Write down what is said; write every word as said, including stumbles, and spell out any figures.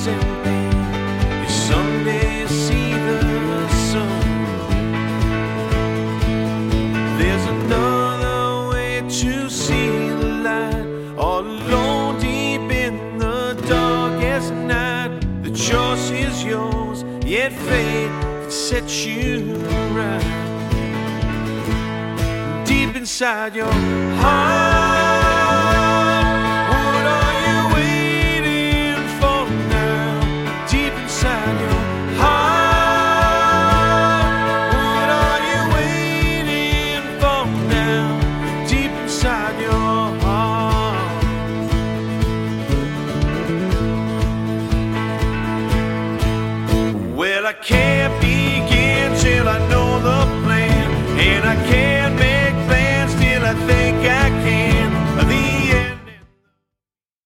tears and pain, you someday see the sun. There's another way to see the light, all alone deep in the darkest night. The choice is yours, yet fate can set you right. Deep inside your heart,